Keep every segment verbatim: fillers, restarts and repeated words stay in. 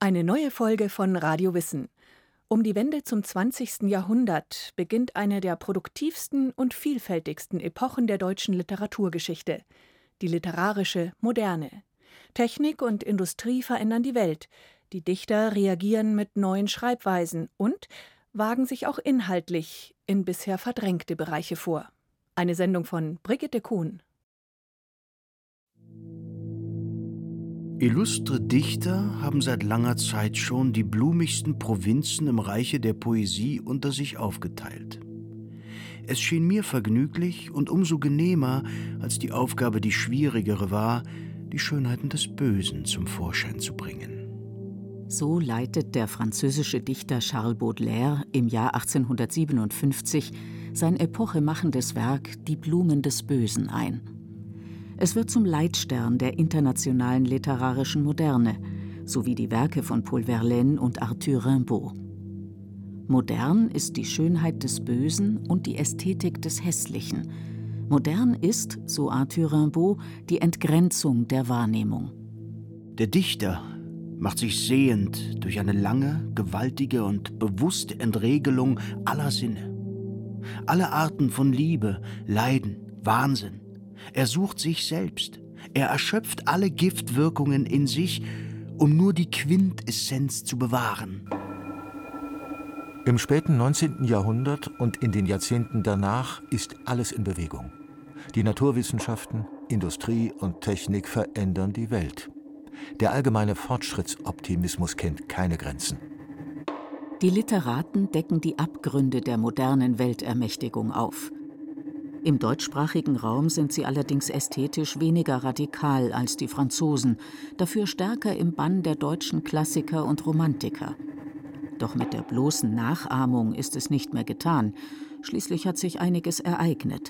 Eine neue Folge von Radio Wissen. Um die Wende zum zwanzigsten Jahrhundert beginnt eine der produktivsten und vielfältigsten Epochen der deutschen Literaturgeschichte, die literarische Moderne. Technik und Industrie verändern die Welt, die Dichter reagieren mit neuen Schreibweisen und wagen sich auch inhaltlich in bisher verdrängte Bereiche vor. Eine Sendung von Brigitte Kuhn. Illustre Dichter haben seit langer Zeit schon die blumigsten Provinzen im Reiche der Poesie unter sich aufgeteilt. Es schien mir vergnüglich und umso genehmer, als die Aufgabe die schwierigere war, die Schönheiten des Bösen zum Vorschein zu bringen. So leitet der französische Dichter Charles Baudelaire im Jahr achtzehnhundertsiebenundfünfzig sein epochemachendes Werk »Die Blumen des Bösen« ein. Es wird zum Leitstern der internationalen literarischen Moderne, sowie die Werke von Paul Verlaine und Arthur Rimbaud. Modern ist die Schönheit des Bösen und die Ästhetik des Hässlichen. Modern ist, so Arthur Rimbaud, die Entgrenzung der Wahrnehmung. Der Dichter macht sich sehend durch eine lange, gewaltige und bewusste Entregelung aller Sinne. Alle Arten von Liebe, Leiden, Wahnsinn. Er sucht sich selbst. Er erschöpft alle Giftwirkungen in sich, um nur die Quintessenz zu bewahren. Im späten neunzehnten Jahrhundert und in den Jahrzehnten danach ist alles in Bewegung. Die Naturwissenschaften, Industrie und Technik verändern die Welt. Der allgemeine Fortschrittsoptimismus kennt keine Grenzen. Die Literaten decken die Abgründe der modernen Weltermächtigung auf. Im deutschsprachigen Raum sind sie allerdings ästhetisch weniger radikal als die Franzosen, dafür stärker im Bann der deutschen Klassiker und Romantiker. Doch mit der bloßen Nachahmung ist es nicht mehr getan. Schließlich hat sich einiges ereignet.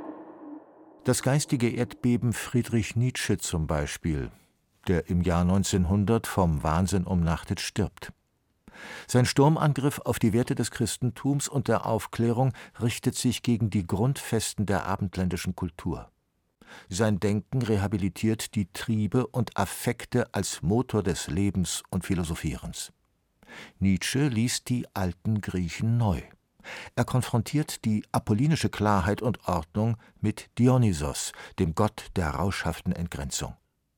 Das geistige Erdbeben Friedrich Nietzsche zum Beispiel, der im Jahr neunzehnhundert vom Wahnsinn umnachtet stirbt. Sein Sturmangriff auf die Werte des Christentums und der Aufklärung richtet sich gegen die Grundfesten der abendländischen Kultur. Sein Denken rehabilitiert die Triebe und Affekte als Motor des Lebens und Philosophierens. Nietzsche liest die alten Griechen neu. Er konfrontiert die apollinische Klarheit und Ordnung mit Dionysos, dem Gott der rauschhaften Entgrenzung.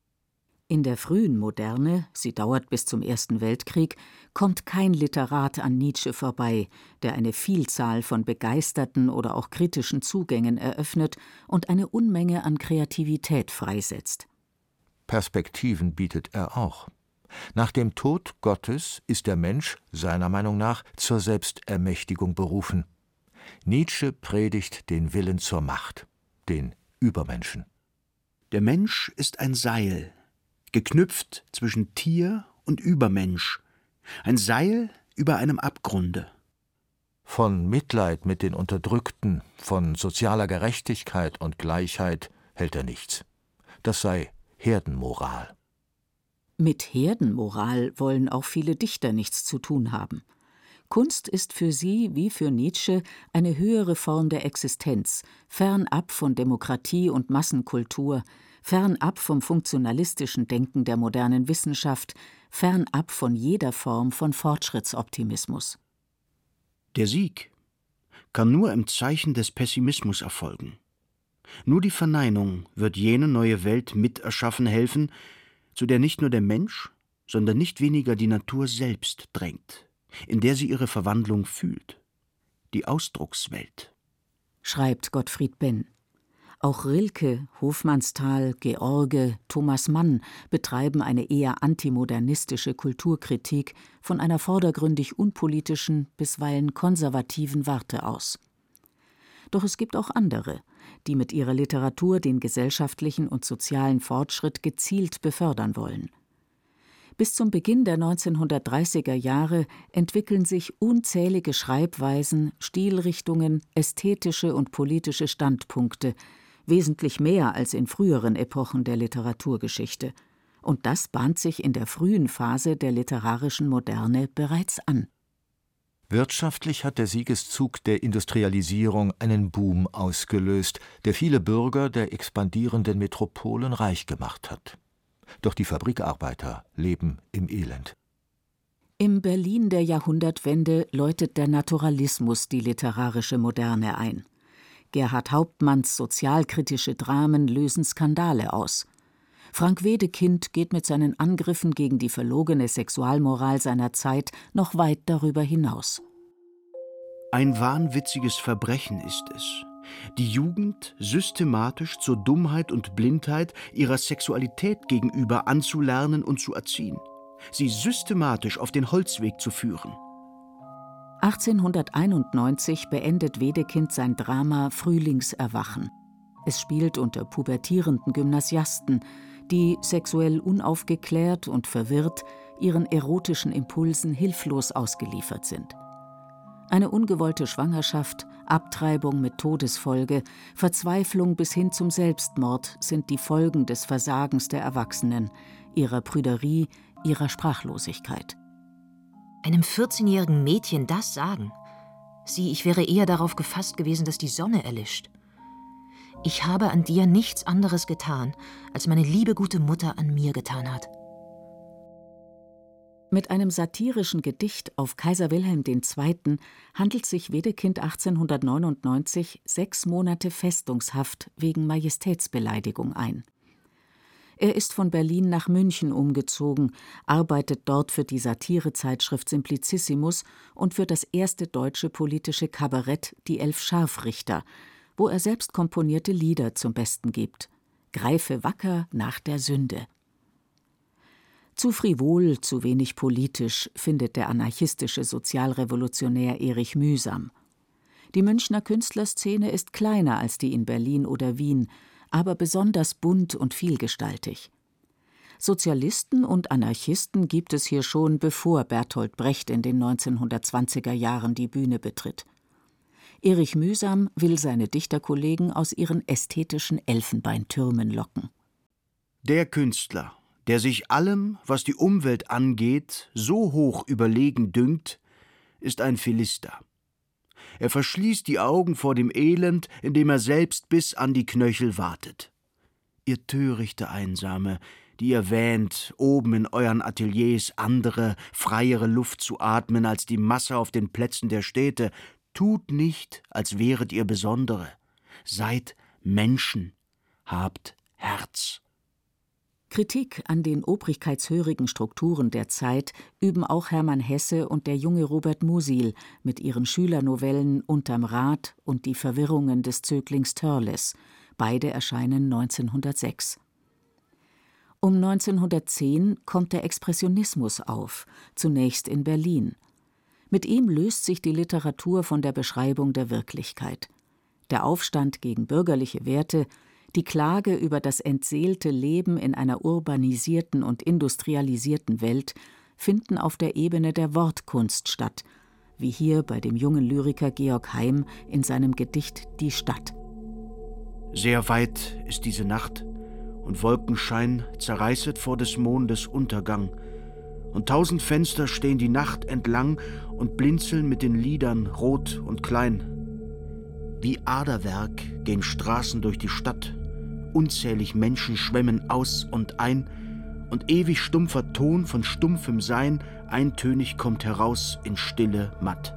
In der frühen Moderne, sie dauert bis zum Ersten Weltkrieg, kommt kein Literat an Nietzsche vorbei, der eine Vielzahl von begeisterten oder auch kritischen Zugängen eröffnet und eine Unmenge an Kreativität freisetzt. Perspektiven bietet er auch. Nach dem Tod Gottes ist der Mensch, seiner Meinung nach, zur Selbstermächtigung berufen. Nietzsche predigt den Willen zur Macht, den Übermenschen. Der Mensch ist ein Seil, geknüpft zwischen Tier und Übermensch, ein Seil über einem Abgrunde. Von Mitleid mit den Unterdrückten, von sozialer Gerechtigkeit und Gleichheit hält er nichts. Das sei Herdenmoral. Mit Herdenmoral wollen auch viele Dichter nichts zu tun haben. Kunst ist für sie, wie für Nietzsche, eine höhere Form der Existenz, fernab von Demokratie und Massenkultur, fernab vom funktionalistischen Denken der modernen Wissenschaft, fernab von jeder Form von Fortschrittsoptimismus. Der Sieg kann nur im Zeichen des Pessimismus erfolgen. Nur die Verneinung wird jene neue Welt miterschaffen helfen, zu der nicht nur der Mensch, sondern nicht weniger die Natur selbst drängt, in der sie ihre Verwandlung fühlt. Die Ausdruckswelt. Schreibt Gottfried Benn. Auch Rilke, Hofmannsthal, George, Thomas Mann betreiben eine eher antimodernistische Kulturkritik von einer vordergründig unpolitischen, bisweilen konservativen Warte aus. Doch es gibt auch andere, die mit ihrer Literatur den gesellschaftlichen und sozialen Fortschritt gezielt befördern wollen. Bis zum Beginn der neunzehnhundertdreißiger Jahre entwickeln sich unzählige Schreibweisen, Stilrichtungen, ästhetische und politische Standpunkte, wesentlich mehr als in früheren Epochen der Literaturgeschichte. Und das bahnt sich in der frühen Phase der literarischen Moderne bereits an. Wirtschaftlich hat der Siegeszug der Industrialisierung einen Boom ausgelöst, der viele Bürger der expandierenden Metropolen reich gemacht hat. Doch die Fabrikarbeiter leben im Elend. Im Berlin der Jahrhundertwende läutet der Naturalismus die literarische Moderne ein. Gerhard Hauptmanns sozialkritische Dramen lösen Skandale aus. Frank Wedekind geht mit seinen Angriffen gegen die verlogene Sexualmoral seiner Zeit noch weit darüber hinaus. Ein wahnwitziges Verbrechen ist es, die Jugend systematisch zur Dummheit und Blindheit ihrer Sexualität gegenüber anzulernen und zu erziehen, sie systematisch auf den Holzweg zu führen. achtzehnhunderteinundneunzig beendet Wedekind sein Drama Frühlingserwachen. Es spielt unter pubertierenden Gymnasiasten, die, sexuell unaufgeklärt und verwirrt, ihren erotischen Impulsen hilflos ausgeliefert sind. Eine ungewollte Schwangerschaft, Abtreibung mit Todesfolge, Verzweiflung bis hin zum Selbstmord sind die Folgen des Versagens der Erwachsenen, ihrer Prüderie, ihrer Sprachlosigkeit. Einem vierzehnjährigen Mädchen das sagen? Sieh, ich wäre eher darauf gefasst gewesen, dass die Sonne erlischt. Ich habe an dir nichts anderes getan, als meine liebe gute Mutter an mir getan hat. Mit einem satirischen Gedicht auf Kaiser Wilhelm der Zweite handelt sich Wedekind achtzehnhundertneunundneunzig sechs Monate Festungshaft wegen Majestätsbeleidigung ein. Er ist von Berlin nach München umgezogen, arbeitet dort für die Satirezeitschrift Simplicissimus und für das erste deutsche politische Kabarett Die Elf Scharfrichter, wo er selbst komponierte Lieder zum Besten gibt. Greife wacker nach der Sünde. Zu frivol, zu wenig politisch, findet der anarchistische Sozialrevolutionär Erich Mühsam. Die Münchner Künstlerszene ist kleiner als die in Berlin oder Wien, aber besonders bunt und vielgestaltig. Sozialisten und Anarchisten gibt es hier schon, bevor Bertolt Brecht in den neunzehnhundertzwanziger Jahren die Bühne betritt. Erich Mühsam will seine Dichterkollegen aus ihren ästhetischen Elfenbeintürmen locken. Der Künstler, der sich allem, was die Umwelt angeht, so hoch überlegen dünkt, ist ein Philister. Er verschließt die Augen vor dem Elend, in dem er selbst bis an die Knöchel wartet. Ihr törichte Einsame, die ihr wähnt, oben in euren Ateliers andere, freiere Luft zu atmen als die Masse auf den Plätzen der Städte, tut nicht, als wäret ihr Besondere. Seid Menschen, habt Herz. Kritik an den obrigkeitshörigen Strukturen der Zeit üben auch Hermann Hesse und der junge Robert Musil mit ihren Schülernovellen Unterm Rad und Die Verwirrungen des Zöglings Törles. Beide erscheinen neunzehnhundertsechs. Um neunzehnhundertzehn kommt der Expressionismus auf, zunächst in Berlin. Mit ihm löst sich die Literatur von der Beschreibung der Wirklichkeit. Der Aufstand gegen bürgerliche Werte, die Klage über das entseelte Leben in einer urbanisierten und industrialisierten Welt finden auf der Ebene der Wortkunst statt, wie hier bei dem jungen Lyriker Georg Heym in seinem Gedicht Die Stadt. Sehr weit ist diese Nacht, und Wolkenschein zerreißet vor des Mondes Untergang, und tausend Fenster stehen die Nacht entlang und blinzeln mit den Lidern rot und klein. Wie Aderwerk gehen Straßen durch die Stadt, unzählig Menschen schwemmen aus und ein, und ewig stumpfer Ton von stumpfem Sein eintönig kommt heraus in Stille matt.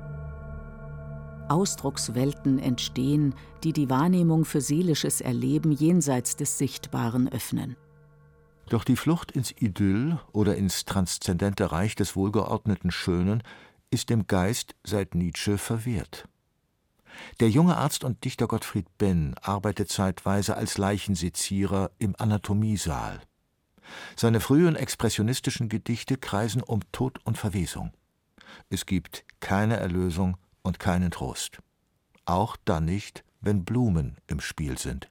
Ausdruckswelten entstehen, die die Wahrnehmung für seelisches Erleben jenseits des Sichtbaren öffnen. Doch die Flucht ins Idyll oder ins transzendente Reich des wohlgeordneten Schönen ist dem Geist seit Nietzsche verwehrt. Der junge Arzt und Dichter Gottfried Benn arbeitet zeitweise als Leichensezierer im Anatomiesaal. Seine frühen expressionistischen Gedichte kreisen um Tod und Verwesung. Es gibt keine Erlösung und keinen Trost. Auch dann nicht, wenn Blumen im Spiel sind.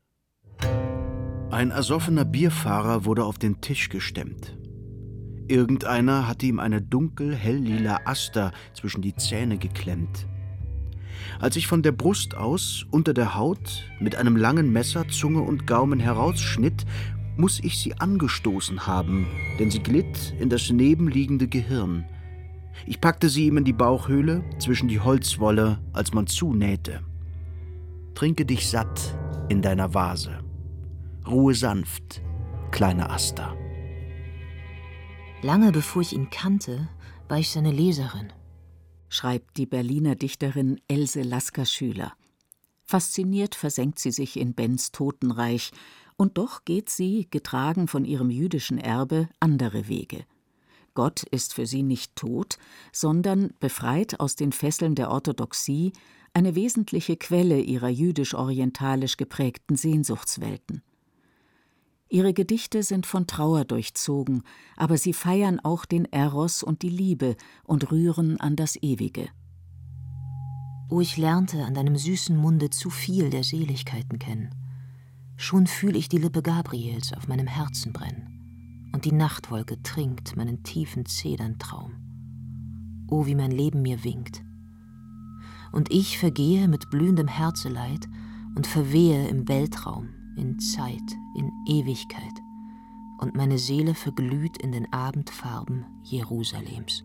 Ein ersoffener Bierfahrer wurde auf den Tisch gestemmt. Irgendeiner hatte ihm eine dunkel-hell-lila Aster zwischen die Zähne geklemmt. Als ich von der Brust aus, unter der Haut, mit einem langen Messer Zunge und Gaumen herausschnitt, muß ich sie angestoßen haben, denn sie glitt in das nebenliegende Gehirn. Ich packte sie ihm in die Bauchhöhle, zwischen die Holzwolle, als man zunähte. Trinke dich satt in deiner Vase. Ruhe sanft, kleiner Aster. Lange bevor ich ihn kannte, war ich seine Leserin, schreibt die Berliner Dichterin Else Lasker-Schüler. Fasziniert versenkt sie sich in Benns Totenreich, und doch geht sie, getragen von ihrem jüdischen Erbe, andere Wege. Gott ist für sie nicht tot, sondern, befreit aus den Fesseln der Orthodoxie, eine wesentliche Quelle ihrer jüdisch-orientalisch geprägten Sehnsuchtswelten. Ihre Gedichte sind von Trauer durchzogen, aber sie feiern auch den Eros und die Liebe und rühren an das Ewige. O, ich lernte an deinem süßen Munde zu viel der Seligkeiten kennen. Schon fühl ich die Lippe Gabriels auf meinem Herzen brennen, und die Nachtwolke trinkt meinen tiefen Zederntraum. O, wie mein Leben mir winkt. Und ich vergehe mit blühendem Herzeleid und verwehe im Weltraum, in Zeit, in Ewigkeit, und meine Seele verglüht in den Abendfarben Jerusalems.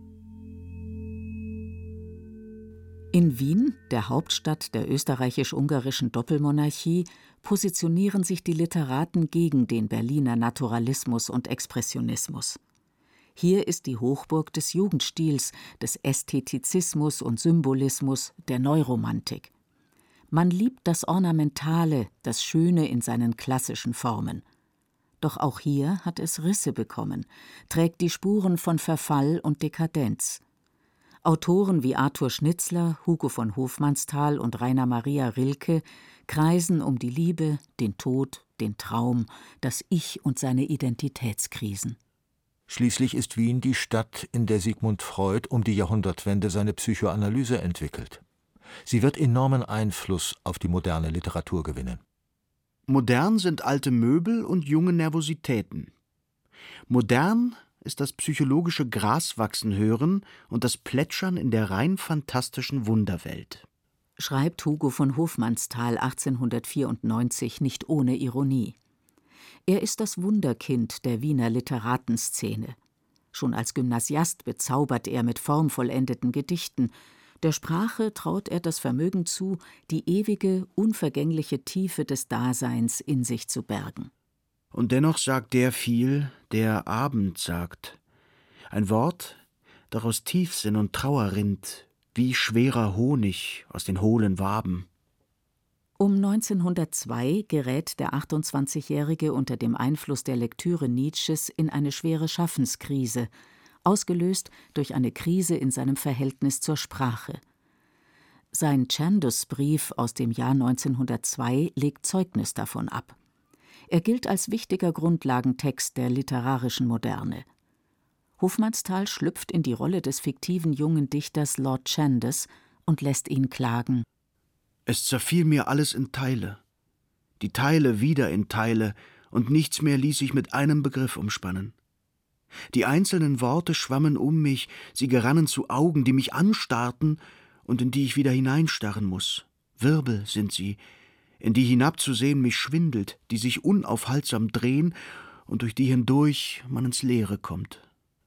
In Wien, der Hauptstadt der österreichisch-ungarischen Doppelmonarchie, positionieren sich die Literaten gegen den Berliner Naturalismus und Expressionismus. Hier ist die Hochburg des Jugendstils, des Ästhetizismus und Symbolismus, der Neuromantik. Man liebt das Ornamentale, das Schöne in seinen klassischen Formen. Doch auch hier hat es Risse bekommen, trägt die Spuren von Verfall und Dekadenz. Autoren wie Arthur Schnitzler, Hugo von Hofmannsthal und Rainer Maria Rilke kreisen um die Liebe, den Tod, den Traum, das Ich und seine Identitätskrisen. Schließlich ist Wien die Stadt, in der Sigmund Freud um die Jahrhundertwende seine Psychoanalyse entwickelt. Sie wird enormen Einfluss auf die moderne Literatur gewinnen. Modern sind alte Möbel und junge Nervositäten. Modern ist das psychologische Graswachsen hören und das Plätschern in der rein fantastischen Wunderwelt. Schreibt Hugo von Hofmannsthal achtzehnhundertvierundneunzig nicht ohne Ironie. Er ist das Wunderkind der Wiener Literatenszene. Schon als Gymnasiast bezaubert er mit formvollendeten Gedichten. Der Sprache traut er das Vermögen zu, die ewige, unvergängliche Tiefe des Daseins in sich zu bergen. Und dennoch sagt der viel, der Abend sagt. Ein Wort, daraus Tiefsinn und Trauer rinnt, wie schwerer Honig aus den hohlen Waben. Um neunzehnhundertzwei gerät der achtundzwanzigjährige unter dem Einfluss der Lektüre Nietzsches in eine schwere Schaffenskrise, ausgelöst durch eine Krise in seinem Verhältnis zur Sprache. Sein Chandos-Brief aus dem Jahr neunzehnhundertzwei legt Zeugnis davon ab. Er gilt als wichtiger Grundlagentext der literarischen Moderne. Hofmannsthal schlüpft in die Rolle des fiktiven jungen Dichters Lord Chandos und lässt ihn klagen: Es zerfiel mir alles in Teile, die Teile wieder in Teile, und nichts mehr ließ sich mit einem Begriff umspannen. Die einzelnen Worte schwammen um mich, sie gerannen zu Augen, die mich anstarrten und in die ich wieder hineinstarren muß. Wirbel sind sie, in die hinabzusehen mich schwindelt, die sich unaufhaltsam drehen und durch die hindurch man ins Leere kommt.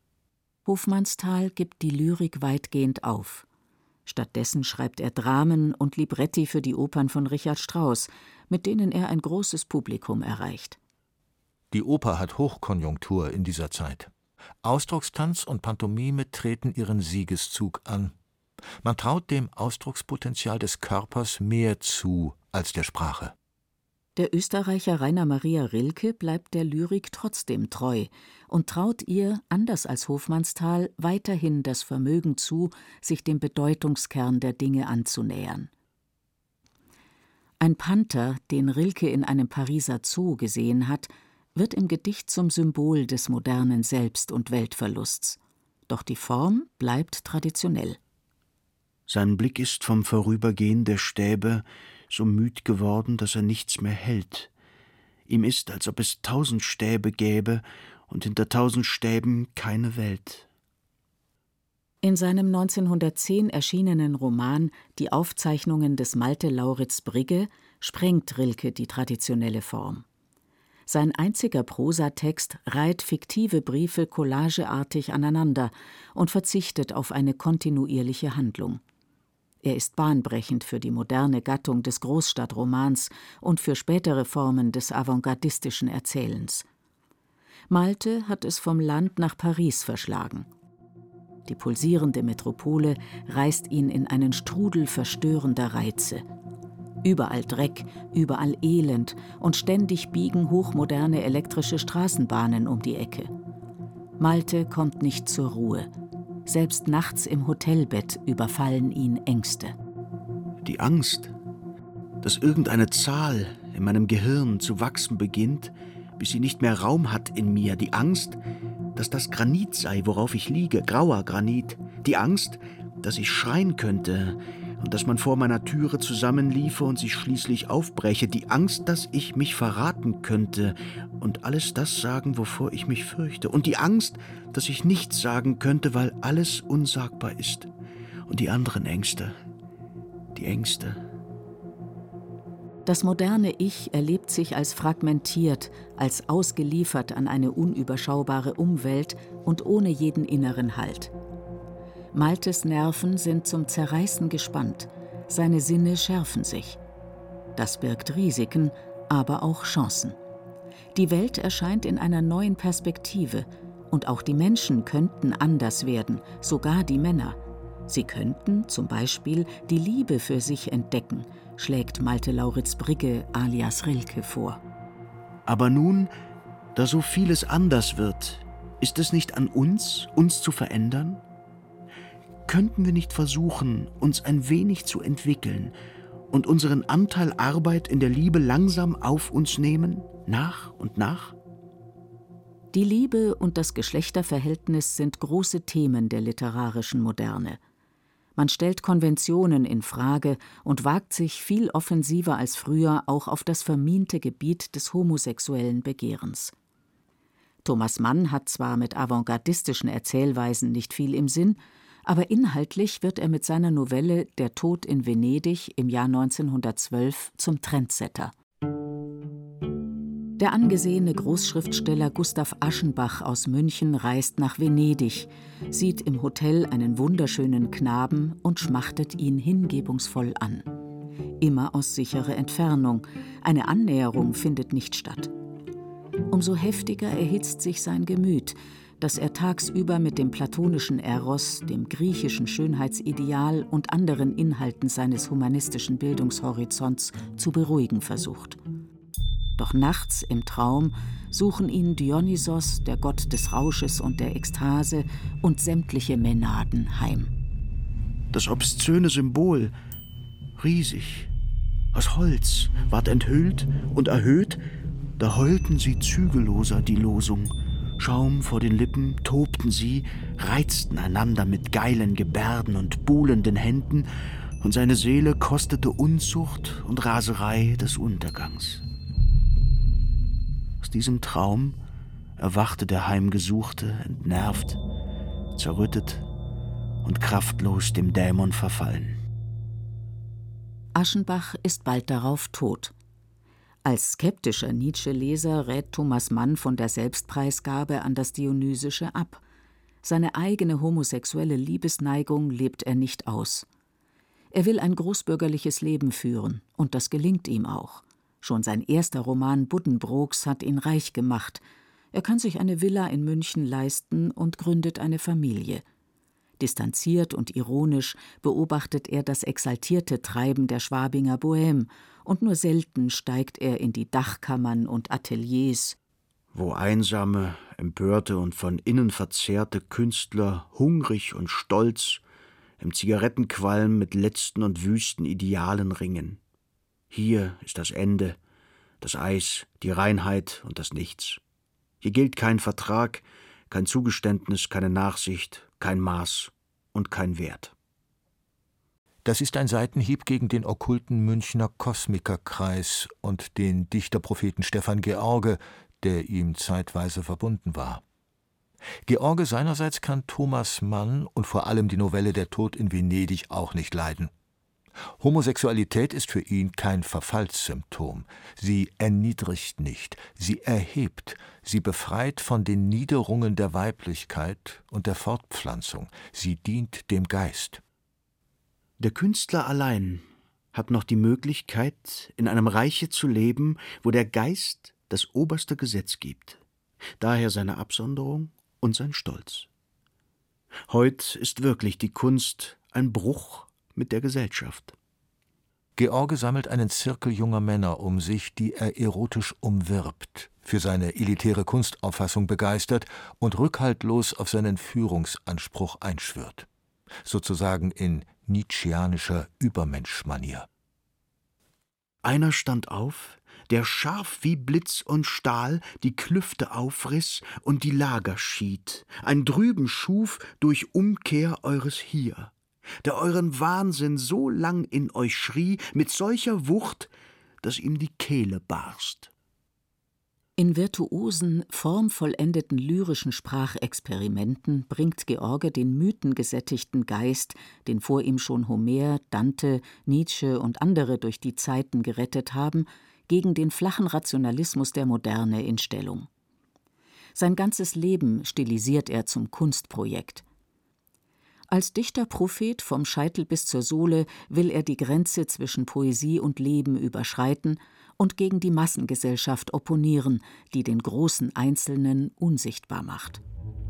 Hofmannsthal gibt die Lyrik weitgehend auf. Stattdessen schreibt er Dramen und Libretti für die Opern von Richard Strauss, mit denen er ein großes Publikum erreicht. Die Oper hat Hochkonjunktur in dieser Zeit. Ausdruckstanz und Pantomime treten ihren Siegeszug an. Man traut dem Ausdruckspotenzial des Körpers mehr zu als der Sprache. Der Österreicher Rainer Maria Rilke bleibt der Lyrik trotzdem treu und traut ihr, anders als Hofmannsthal, weiterhin das Vermögen zu, sich dem Bedeutungskern der Dinge anzunähern. Ein Panther, den Rilke in einem Pariser Zoo gesehen hat, wird im Gedicht zum Symbol des modernen Selbst- und Weltverlusts. Doch die Form bleibt traditionell. Sein Blick ist vom Vorübergehen der Stäbe so müd geworden, dass er nichts mehr hält. Ihm ist, als ob es tausend Stäbe gäbe und hinter tausend Stäben keine Welt. In seinem neunzehnhundertzehn erschienenen Roman »Die Aufzeichnungen des Malte Lauritz Brigge« sprengt Rilke die traditionelle Form. Sein einziger Prosatext reiht fiktive Briefe collageartig aneinander und verzichtet auf eine kontinuierliche Handlung. Er ist bahnbrechend für die moderne Gattung des Großstadtromans und für spätere Formen des avantgardistischen Erzählens. Malte hat es vom Land nach Paris verschlagen. die pulsierende Metropole, reißt ihn in einen Strudel verstörender Reize. Überall Dreck, überall Elend und ständig biegen hochmoderne elektrische Straßenbahnen um die Ecke. Malte kommt nicht zur Ruhe. Selbst nachts im Hotelbett überfallen ihn Ängste. Die Angst, dass irgendeine Zahl in meinem Gehirn zu wachsen beginnt, bis sie nicht mehr Raum hat in mir. Die Angst, dass das Granit sei, worauf ich liege, grauer Granit. Die Angst, dass ich schreien könnte und dass man vor meiner Türe zusammenliefe und sich schließlich aufbreche. Die Angst, dass ich mich verraten könnte und alles das sagen, wovor ich mich fürchte. Und die Angst, dass ich nichts sagen könnte, weil alles unsagbar ist. Und die anderen Ängste, die Ängste. Das moderne Ich erlebt sich als fragmentiert, als ausgeliefert an eine unüberschaubare Umwelt und ohne jeden inneren Halt. Maltes Nerven sind zum Zerreißen gespannt, seine Sinne schärfen sich. Das birgt Risiken, aber auch Chancen. Die Welt erscheint in einer neuen Perspektive und auch die Menschen könnten anders werden, sogar die Männer. Sie könnten zum Beispiel die Liebe für sich entdecken, schlägt Malte Lauritz-Brigge alias Rilke vor. Aber nun, da so vieles anders wird, ist es nicht an uns, uns zu verändern? Könnten wir nicht versuchen, uns ein wenig zu entwickeln und unseren Anteil Arbeit in der Liebe langsam auf uns nehmen, nach und nach? Die Liebe und das Geschlechterverhältnis sind große Themen der literarischen Moderne. Man stellt Konventionen in Frage und wagt sich viel offensiver als früher auch auf das vermiente Gebiet des homosexuellen Begehrens. Thomas Mann hat zwar mit avantgardistischen Erzählweisen nicht viel im Sinn, aber inhaltlich wird er mit seiner Novelle »Der Tod in Venedig« im Jahr neunzehnhundertzwölf zum Trendsetter. Der angesehene Großschriftsteller Gustav Aschenbach aus München reist nach Venedig, sieht im Hotel einen wunderschönen Knaben und schmachtet ihn hingebungsvoll an. Immer aus sicherer Entfernung, eine Annäherung findet nicht statt. Umso heftiger erhitzt sich sein Gemüt, das er tagsüber mit dem platonischen Eros, dem griechischen Schönheitsideal und anderen Inhalten seines humanistischen Bildungshorizonts zu beruhigen versucht. Doch nachts im Traum suchen ihn Dionysos, der Gott des Rausches und der Ekstase, und sämtliche Mänaden heim. Das obszöne Symbol, riesig, aus Holz, ward enthüllt und erhöht, da heulten sie zügelloser die Losung. Schaum vor den Lippen tobten sie, reizten einander mit geilen Gebärden und buhlenden Händen, und seine Seele kostete Unzucht und Raserei des Untergangs. Aus diesem Traum erwachte der Heimgesuchte, entnervt, zerrüttet und kraftlos dem Dämon verfallen. Aschenbach ist bald darauf tot. Als skeptischer Nietzsche-Leser rät Thomas Mann von der Selbstpreisgabe an das Dionysische ab. Seine eigene homosexuelle Liebesneigung lebt er nicht aus. Er will ein großbürgerliches Leben führen, und das gelingt ihm auch. Schon sein erster Roman Buddenbrooks hat ihn reich gemacht. Er kann sich eine Villa in München leisten und gründet eine Familie. Distanziert und ironisch beobachtet er das exaltierte Treiben der Schwabinger Bohème, und nur selten steigt er in die Dachkammern und Ateliers, wo einsame, empörte und von innen verzerrte Künstler hungrig und stolz im Zigarettenqualm mit letzten und wüsten Idealen ringen. Hier ist das Ende, das Eis, die Reinheit und das Nichts. Hier gilt kein Vertrag, kein Zugeständnis, keine Nachsicht, kein Maß und kein Wert. Das ist ein Seitenhieb gegen den okkulten Münchner Kosmikerkreis und den Dichterpropheten Stefan George, der ihm zeitweise verbunden war. George seinerseits kann Thomas Mann und vor allem die Novelle »Der Tod in Venedig« auch nicht leiden. Homosexualität ist für ihn kein Verfallssymptom. Sie erniedrigt nicht, sie erhebt, sie befreit von den Niederungen der Weiblichkeit und der Fortpflanzung. Sie dient dem Geist. Der Künstler allein hat noch die Möglichkeit, in einem Reiche zu leben, wo der Geist das oberste Gesetz gibt. Daher seine Absonderung und sein Stolz. Heut ist wirklich die Kunst ein Bruch mit der Gesellschaft. George sammelt einen Zirkel junger Männer um sich, die er erotisch umwirbt, für seine elitäre Kunstauffassung begeistert und rückhaltlos auf seinen Führungsanspruch einschwört. Sozusagen in nietzscheanischer Übermenschmanier. Einer stand auf, der scharf wie Blitz und Stahl die Klüfte aufriß und die Lager schied, ein Drüben schuf durch Umkehr eures Hier, der euren Wahnsinn so lang in euch schrie, mit solcher Wucht, dass ihm die Kehle barst. In virtuosen, formvollendeten lyrischen Sprachexperimenten bringt George den mythengesättigten Geist, den vor ihm schon Homer, Dante, Nietzsche und andere durch die Zeiten gerettet haben, gegen den flachen Rationalismus der Moderne in Stellung. Sein ganzes Leben stilisiert er zum Kunstprojekt. Als Dichterprophet vom Scheitel bis zur Sohle will er die Grenze zwischen Poesie und Leben überschreiten und gegen die Massengesellschaft opponieren, die den großen Einzelnen unsichtbar macht.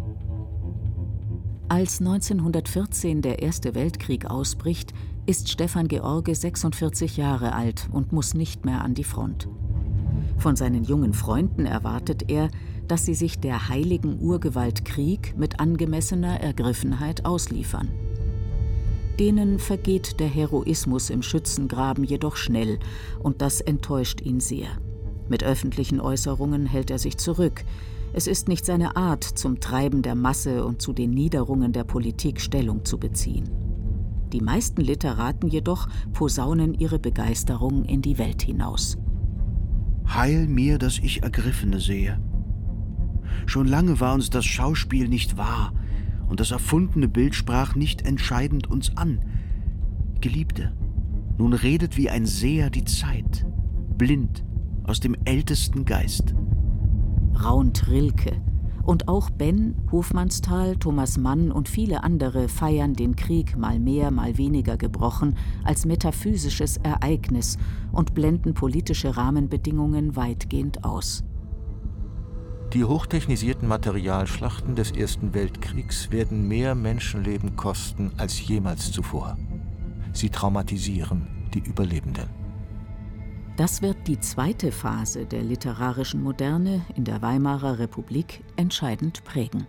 Als neunzehnhundertvierzehn der Erste Weltkrieg ausbricht, ist Stefan George sechsundvierzig Jahre alt und muss nicht mehr an die Front. Von seinen jungen Freunden erwartet er, dass sie sich der heiligen Urgewalt Krieg mit angemessener Ergriffenheit ausliefern. Denen vergeht der Heroismus im Schützengraben jedoch schnell, und das enttäuscht ihn sehr. Mit öffentlichen Äußerungen hält er sich zurück. Es ist nicht seine Art, zum Treiben der Masse und zu den Niederungen der Politik Stellung zu beziehen. Die meisten Literaten jedoch posaunen ihre Begeisterung in die Welt hinaus. Heil mir, dass ich Ergriffene sehe. Schon lange war uns das Schauspiel nicht wahr, und das erfundene Bild sprach nicht entscheidend uns an. Geliebte, nun redet wie ein Seher die Zeit, blind aus dem ältesten Geist. Raunt Rilke. Und auch Ben, Hofmannsthal, Thomas Mann und viele andere feiern den Krieg mal mehr, mal weniger gebrochen als metaphysisches Ereignis und blenden politische Rahmenbedingungen weitgehend aus. Die hochtechnisierten Materialschlachten des Ersten Weltkriegs werden mehr Menschenleben kosten als jemals zuvor. Sie traumatisieren die Überlebenden. Das wird die zweite Phase der literarischen Moderne in der Weimarer Republik entscheidend prägen.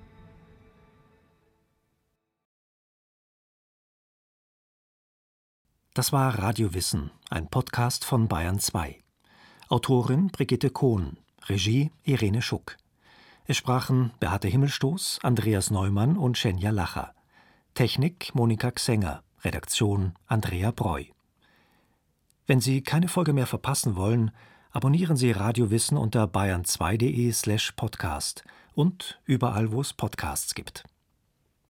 Das war Radio Wissen, ein Podcast von Bayern zwei. Autorin Brigitte Kohn, Regie Irene Schuck. Es sprachen Beate Himmelstoß, Andreas Neumann und Schenja Lacher. Technik Monika Xenger, Redaktion Andrea Breu. Wenn Sie keine Folge mehr verpassen wollen, abonnieren Sie Radio Wissen unter bayern zwei punkt de slash podcast und überall, wo es Podcasts gibt.